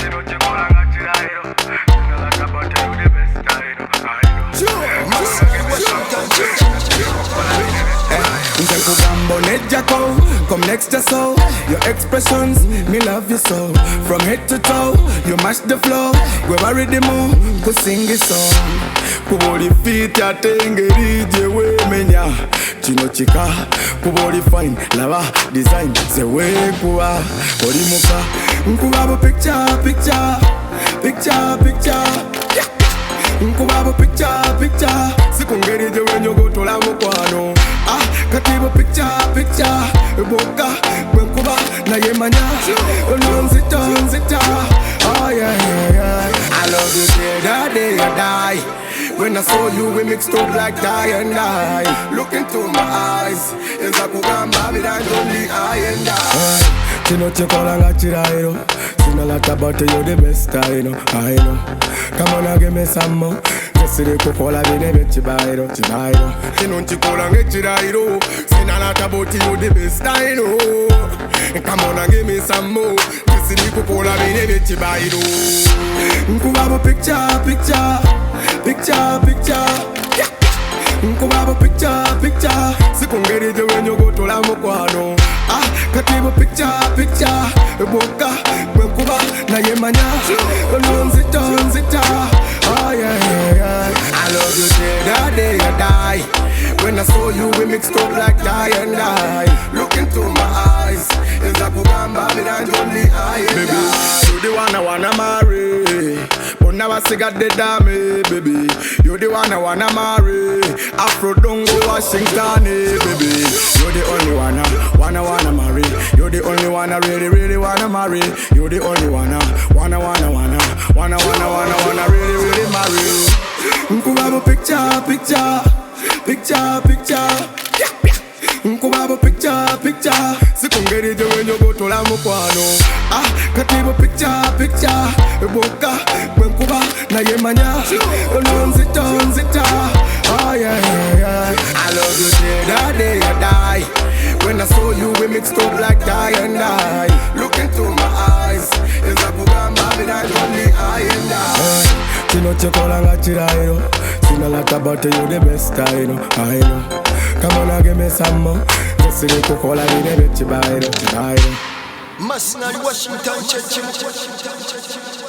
Come next to so, your expressions, me love you so. From head to toe, you mash the flow. We marry the mo, go sing a song. Kubori fit ya tengeri je we menya. Chino chika, kubori fine, lava design. Se we kuwa, bori muka. Nkubabo picture, picture, picture, picture. Nkubabo picture, picture. Sikungeri je we nyogo tola mukwano. Katibo picture, picture. Boka, Benkuba, Nayemanya, Nzita. Oh yeah, yeah, yeah. I love you till the day you die. When I saw you, we mixed up like die and die. Look into my eyes, it's a kugamba, but I only I and I. Chino chikolanga chirairo, sinalata about you the best I know. Come on and give me some more. Siri kukola bine bechibairo, chibairo. Chino chikolanga chirairo, sinalata about you the best I know. Come on and give me some more. Siri kukola bine bechibairo. Nkubabo picture, picture, picture, picture. Nkubabo picture, picture. Sikungeri je wenyo go tola mukwano. Katibo picture, picture. Boka, Benkuba, Nayemanya, Nzita. Oh yeah, yeah, yeah. I love you till the day you die. When I saw you, we mixed up like die and die. Look into my eyes, it's a kugamba, but I'm only I and I. You the one I wanna marry, but now I see got the dame, baby. You the one I wanna marry, Afro don't go Washington, baby. You the only one I wanna marry. You the only one I really wanna marry. You the only one I wanna really marry. Nkubabo picture, picture, picture, picture. Nkubabo picture, picture. Sikungeri je wenyo go tola mukwano. Katibo picture, picture. Boka, Benkuba, Nayemanya, Nzita. Oh yeah, yeah, yeah. I love you till the day you die. When I saw you, we mixed up like die and die. Look into my eyes, it's a kugamba, but I only I and I. Chino chikolanga chirairo, sinalata about you the best I know. Come on and give me some more. Just see the kukola bine bechibairo. Masnari Washington Church.